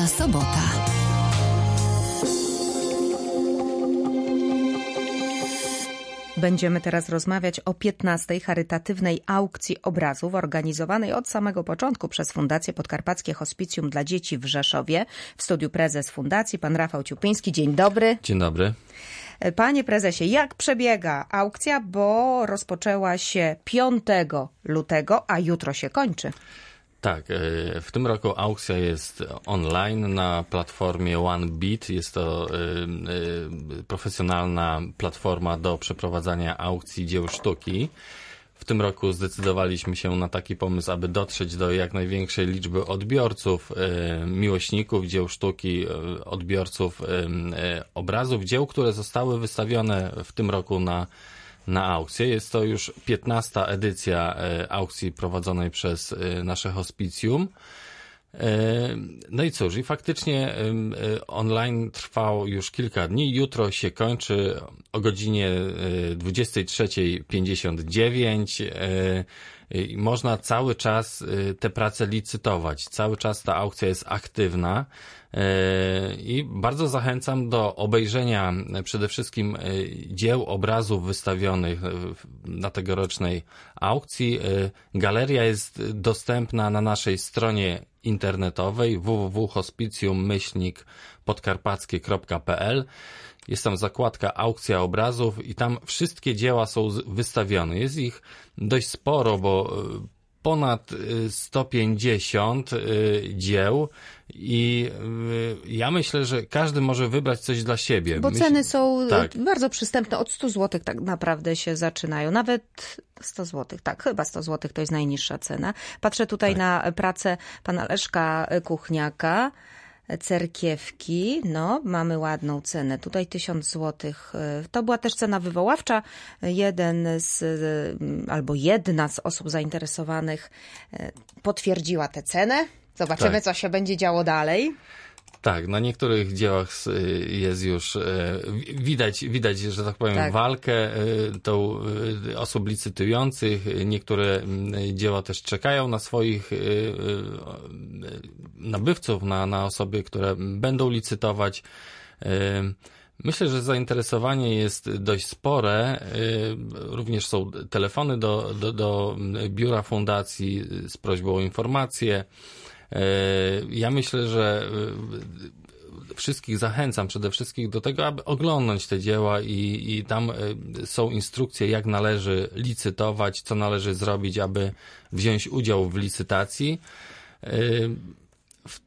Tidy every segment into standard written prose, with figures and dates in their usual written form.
Wolna sobota. Będziemy teraz rozmawiać o 15. charytatywnej aukcji obrazów organizowanej od samego początku przez Fundację Podkarpackie Hospicjum dla Dzieci w Rzeszowie. W studiu prezes fundacji, pan Rafał Ciupiński. Dzień dobry. Dzień dobry. Panie prezesie, jak przebiega aukcja, bo rozpoczęła się 5 lutego, a jutro się kończy? Tak, w tym roku aukcja jest online na platformie OneBeat. Jest to profesjonalna platforma do przeprowadzania aukcji dzieł sztuki. W tym roku zdecydowaliśmy się na taki pomysł, aby dotrzeć do jak największej liczby odbiorców, miłośników dzieł sztuki, odbiorców obrazów, dzieł, które zostały wystawione w tym roku na aukcję. Jest to już 15. edycja aukcji prowadzonej przez nasze hospicjum. No i cóż, i faktycznie online trwał już kilka dni. Jutro się kończy o godzinie 23:59. Można cały czas te prace licytować. Cały czas ta aukcja jest aktywna i bardzo zachęcam do obejrzenia przede wszystkim dzieł, obrazów wystawionych na tegorocznej aukcji. Galeria jest dostępna na naszej stronie internetowej www.hospicjum-podkarpackie.pl. Jest tam zakładka aukcja obrazów i tam wszystkie dzieła są wystawione. Jest ich dość sporo, bo ponad 150 dzieł i ja myślę, że każdy może wybrać coś dla siebie. Bo ceny są bardzo przystępne, od 100 zł tak naprawdę się zaczynają, nawet 100 zł, tak, chyba 100 zł to jest najniższa cena. Patrzę tutaj na pracę pana Leszka Kuchniaka, cerkiewki, no mamy ładną cenę, tutaj 1000 zł. To była też cena wywoławcza. Jedna z osób zainteresowanych potwierdziła tę cenę. Zobaczymy, co się będzie działo dalej. Tak, na niektórych dziełach jest już widać, że tak powiem, walkę tą osób licytujących. Niektóre dzieła też czekają na swoich nabywców, na osoby, które będą licytować. Myślę, że zainteresowanie jest dość spore. Również są telefony do biura fundacji z prośbą o informacje. Ja myślę, że wszystkich zachęcam przede wszystkim do tego, aby oglądać te dzieła i tam są instrukcje, jak należy licytować, co należy zrobić, aby wziąć udział w licytacji. W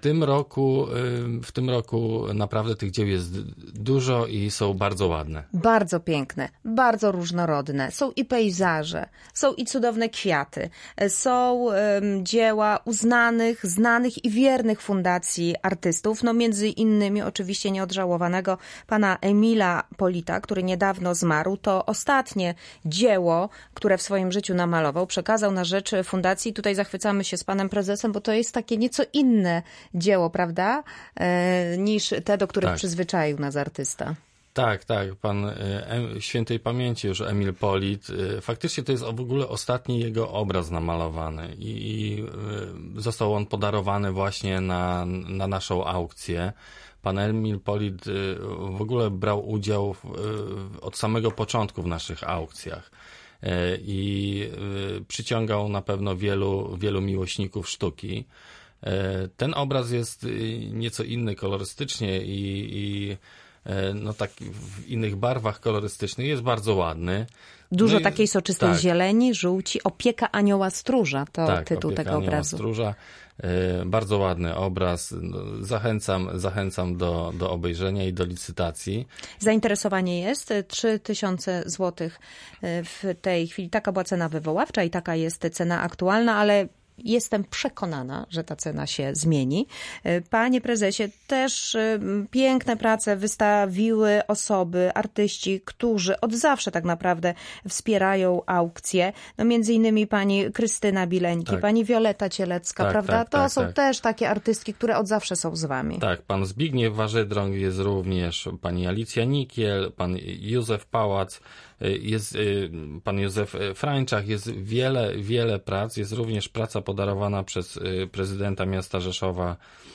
tym roku naprawdę tych dzieł jest dużo i są bardzo ładne. Bardzo piękne, bardzo różnorodne. Są i pejzaże, są i cudowne kwiaty, są dzieła uznanych, znanych i wiernych fundacji artystów. No między innymi oczywiście nieodżałowanego pana Emila Polita, który niedawno zmarł. To ostatnie dzieło, które w swoim życiu namalował, przekazał na rzecz fundacji. Tutaj zachwycamy się z panem prezesem, bo to jest takie nieco inne dzieło, prawda? Niż te, do których przyzwyczaił nas artysta. Tak, pan świętej pamięci już Emil Polit. Faktycznie to jest w ogóle ostatni jego obraz namalowany i został on podarowany właśnie na naszą aukcję. Pan Emil Polit w ogóle brał udział od samego początku w naszych aukcjach i przyciągał na pewno wielu miłośników sztuki. Ten obraz jest nieco inny kolorystycznie i no tak w innych barwach kolorystycznych, jest bardzo ładny. Dużo takiej soczystej zieleni, żółci. Opieka anioła stróża to tytuł tego obrazu. Anioła stróża. Bardzo ładny obraz. Zachęcam do obejrzenia i do licytacji. Zainteresowanie jest 3000 zł w tej chwili. Taka była cena wywoławcza i taka jest cena aktualna, ale jestem przekonana, że ta cena się zmieni. Panie prezesie, też piękne prace wystawiły osoby, artyści, którzy od zawsze tak naprawdę wspierają aukcję. No między innymi pani Krystyna Bileńki, pani Wioleta Cielecka, prawda? To są też takie artystki, które od zawsze są z wami. Tak, pan Zbigniew Warzydrąg jest również, pani Alicja Nikiel, pan Józef Pałac, jest pan Józef Frańczak, jest wiele prac, jest również praca podarowana przez prezydenta miasta Rzeszowa,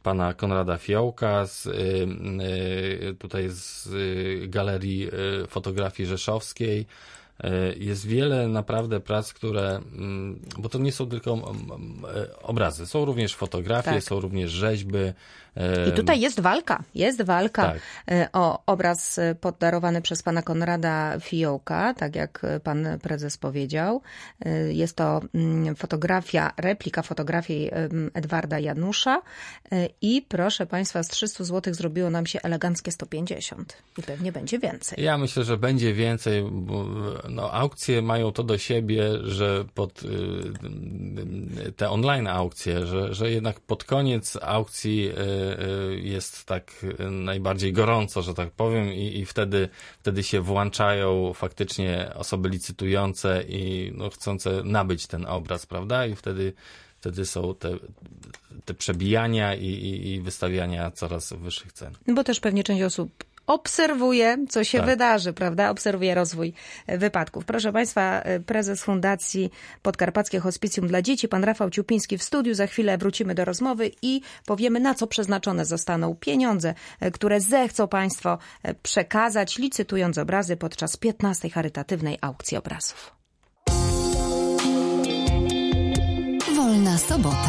pana Konrada Fiołka, tutaj z Galerii Fotografii Rzeszowskiej. Jest wiele naprawdę prac, które, bo to nie są tylko obrazy, są również fotografie, tak. Są również rzeźby. I tutaj jest walka tak. O obraz poddarowany przez pana Konrada Fiołka, tak jak pan prezes powiedział. Jest to replika fotografii Edwarda Janusza i proszę państwa, z 300 zł zrobiło nam się eleganckie 150 i pewnie będzie więcej. Ja myślę, że będzie więcej, bo aukcje mają to do siebie, że pod te online aukcje, że jednak pod koniec aukcji jest tak najbardziej gorąco, że tak powiem, i wtedy się włączają faktycznie osoby licytujące i chcące nabyć ten obraz, prawda? I wtedy są te przebijania i wystawiania coraz wyższych cen. Bo też pewnie część osób obserwuje, co się wydarzy, prawda? Obserwuje rozwój wypadków. Proszę państwa, prezes Fundacji Podkarpackie Hospicjum dla Dzieci, pan Rafał Ciupiński w studiu. Za chwilę wrócimy do rozmowy i powiemy, na co przeznaczone zostaną pieniądze, które zechcą państwo przekazać, licytując obrazy podczas 15. charytatywnej aukcji obrazów. Wolna sobota.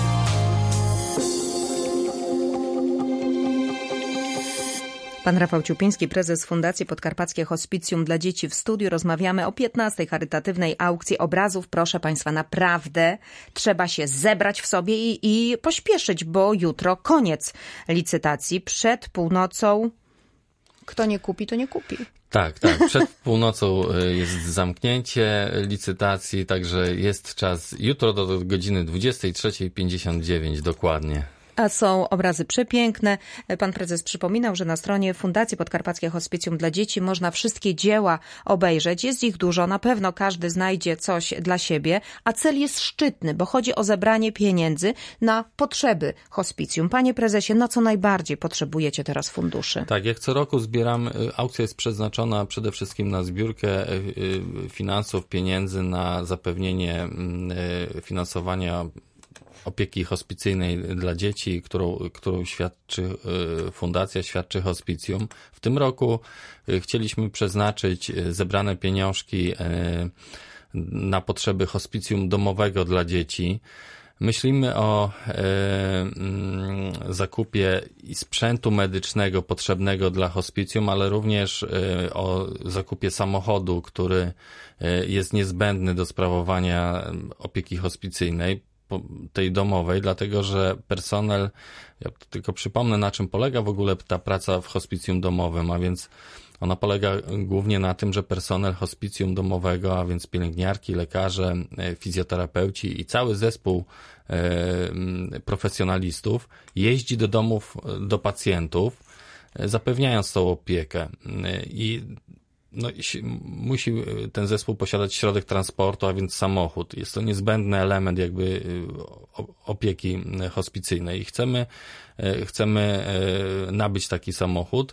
Pan Rafał Ciupiński, prezes Fundacji Podkarpackie Hospicjum dla Dzieci w studiu. Rozmawiamy o 15. charytatywnej aukcji obrazów. Proszę państwa, naprawdę trzeba się zebrać w sobie i pośpieszyć, bo jutro koniec licytacji. Przed północą kto nie kupi, to nie kupi. Tak. Przed północą jest zamknięcie licytacji, także jest czas jutro do godziny 23:59 dokładnie. A są obrazy przepiękne. Pan prezes przypominał, że na stronie Fundacji Podkarpackie Hospicjum dla Dzieci można wszystkie dzieła obejrzeć. Jest ich dużo, na pewno każdy znajdzie coś dla siebie, a cel jest szczytny, bo chodzi o zebranie pieniędzy na potrzeby hospicjum. Panie prezesie, na co najbardziej potrzebujecie teraz funduszy? Tak, jak co roku zbieramy, aukcja jest przeznaczona przede wszystkim na zbiórkę finansów, pieniędzy, na zapewnienie finansowania opieki hospicyjnej dla dzieci, którą Fundacja świadczy hospicjum. W tym roku chcieliśmy przeznaczyć zebrane pieniążki na potrzeby hospicjum domowego dla dzieci. Myślimy o zakupie sprzętu medycznego potrzebnego dla hospicjum, ale również o zakupie samochodu, który jest niezbędny do sprawowania opieki hospicyjnej, tej domowej, dlatego że personel, ja tylko przypomnę, na czym polega w ogóle ta praca w hospicjum domowym, a więc ona polega głównie na tym, że personel hospicjum domowego, a więc pielęgniarki, lekarze, fizjoterapeuci i cały zespół profesjonalistów jeździ do domów, do pacjentów, zapewniając tą opiekę. I musi ten zespół posiadać środek transportu, a więc samochód. Jest to niezbędny element jakby opieki hospicyjnej. I chcemy nabyć taki samochód.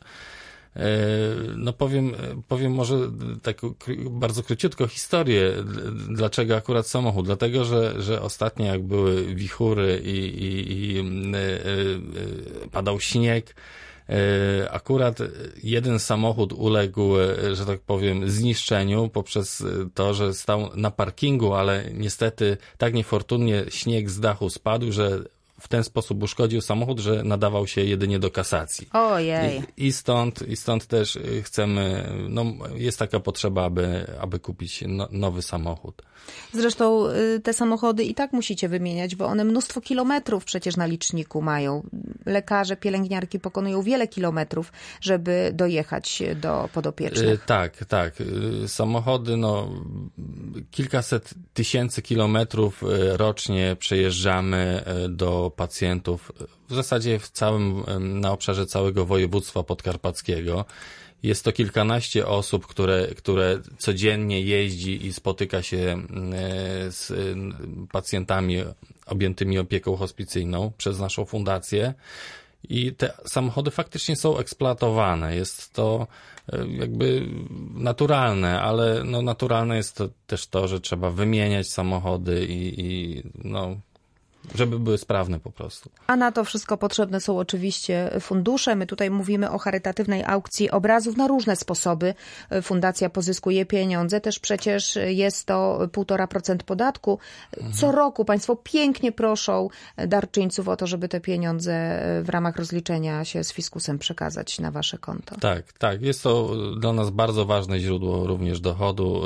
Powiem może taką bardzo króciutko historię, dlaczego akurat samochód. Dlatego, że ostatnio jak były wichury i padał śnieg, akurat jeden samochód uległ, że tak powiem, zniszczeniu poprzez to, że stał na parkingu, ale niestety tak niefortunnie śnieg z dachu spadł, że w ten sposób uszkodził samochód, że nadawał się jedynie do kasacji. Ojej. I stąd też chcemy, jest taka potrzeba, aby kupić nowy samochód. Zresztą te samochody i tak musicie wymieniać, bo one mnóstwo kilometrów przecież na liczniku mają. Lekarze, pielęgniarki pokonują wiele kilometrów, żeby dojechać do podopiecznych. Tak. Samochody, kilkaset tysięcy kilometrów rocznie przejeżdżamy do pacjentów, w zasadzie na obszarze całego województwa podkarpackiego. Jest to kilkanaście osób, które codziennie jeździ i spotyka się z pacjentami objętymi opieką hospicyjną przez naszą fundację. I te samochody faktycznie są eksploatowane. Jest to jakby naturalne, ale naturalne jest to też to, że trzeba wymieniać samochody i żeby były sprawne po prostu. A na to wszystko potrzebne są oczywiście fundusze. My tutaj mówimy o charytatywnej aukcji obrazów na różne sposoby. Fundacja pozyskuje pieniądze, też przecież jest to 1,5% podatku. Co roku państwo pięknie proszą darczyńców o to, żeby te pieniądze w ramach rozliczenia się z fiskusem przekazać na wasze konto. Tak. Jest to dla nas bardzo ważne źródło również dochodu.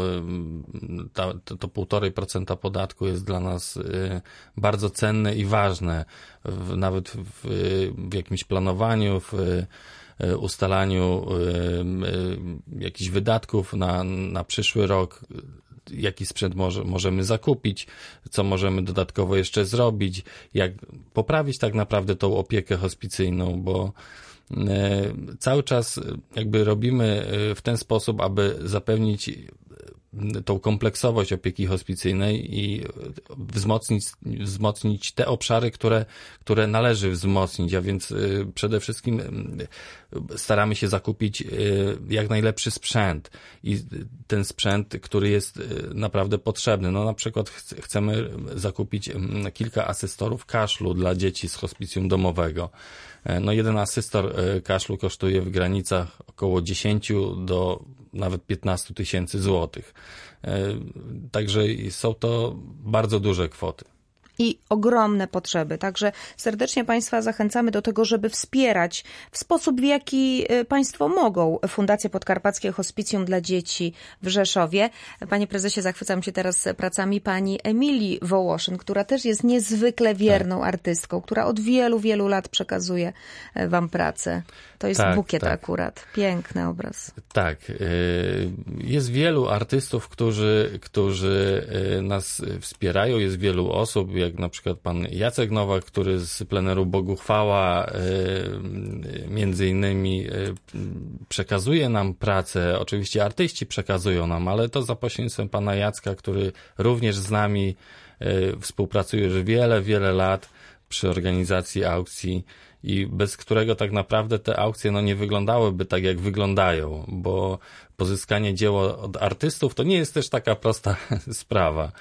To 1,5% podatku jest dla nas bardzo cenne i ważne, nawet w jakimś planowaniu, w ustalaniu jakichś wydatków na przyszły rok, jaki sprzęt możemy zakupić, co możemy dodatkowo jeszcze zrobić, jak poprawić tak naprawdę tą opiekę hospicyjną, bo cały czas jakby robimy w ten sposób, aby zapewnić tą kompleksowość opieki hospicyjnej i wzmocnić te obszary, które należy wzmocnić, a więc przede wszystkim staramy się zakupić jak najlepszy sprzęt i ten sprzęt, który jest naprawdę potrzebny. No na przykład chcemy zakupić kilka asystorów kaszlu dla dzieci z hospicjum domowego. No jeden asystor kaszlu kosztuje w granicach około 10 do nawet 15 tysięcy złotych. Także są to bardzo duże kwoty. I ogromne potrzeby. Także serdecznie Państwa zachęcamy do tego, żeby wspierać w sposób, w jaki Państwo mogą Fundację Podkarpackie Hospicjum dla Dzieci w Rzeszowie. Panie prezesie, zachwycam się teraz pracami pani Emilii Wołoszyn, która też jest niezwykle wierną artystką, która od wielu, wielu lat przekazuje wam pracę. To jest bukiet akurat. Piękny obraz. Tak. Jest wielu artystów, którzy nas wspierają. Jest wielu osób, jak na przykład pan Jacek Nowak, który z pleneru Bogu Chwała między innymi przekazuje nam pracę. Oczywiście artyści przekazują nam, ale to za pośrednictwem pana Jacka, który również z nami współpracuje już wiele, wiele lat przy organizacji aukcji i bez którego tak naprawdę te aukcje nie wyglądałyby tak, jak wyglądają, bo pozyskanie dzieła od artystów to nie jest też taka prosta sprawa.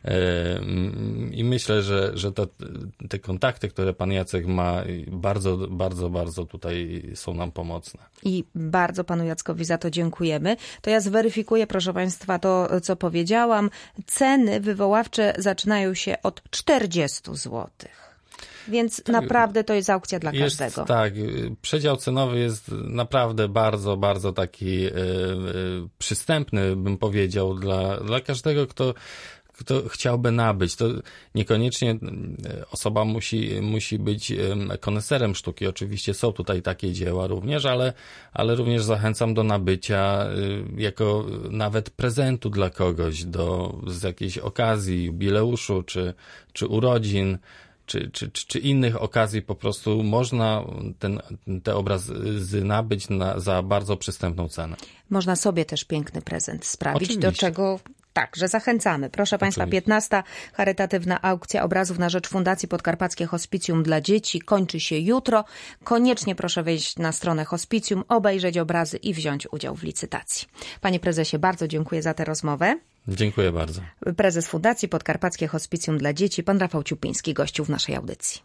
I myślę, że te kontakty, które pan Jacek ma, bardzo, bardzo, bardzo tutaj są nam pomocne. I bardzo panu Jackowi za to dziękujemy. To ja zweryfikuję, proszę państwa, to, co powiedziałam. Ceny wywoławcze zaczynają się od 40 złotych. Więc naprawdę to jest aukcja dla każdego. Tak, przedział cenowy jest naprawdę bardzo, bardzo taki przystępny, bym powiedział, dla każdego, kto chciałby nabyć. To niekoniecznie osoba musi być koneserem sztuki. Oczywiście są tutaj takie dzieła również, ale również zachęcam do nabycia jako nawet prezentu dla kogoś, z jakiejś okazji, jubileuszu czy urodzin. Czy innych okazji po prostu można te obrazy nabyć za bardzo przystępną cenę. Można sobie też piękny prezent sprawić, Oczywiście. Do czego także zachęcamy. Proszę państwa, 15. charytatywna aukcja obrazów na rzecz Fundacji Podkarpackie Hospicjum dla Dzieci kończy się jutro. Koniecznie proszę wejść na stronę Hospicjum, obejrzeć obrazy i wziąć udział w licytacji. Panie prezesie, bardzo dziękuję za tę rozmowę. Dziękuję bardzo. Prezes Fundacji Podkarpackie Hospicjum dla Dzieci, pan Rafał Ciupiński, gościł w naszej audycji.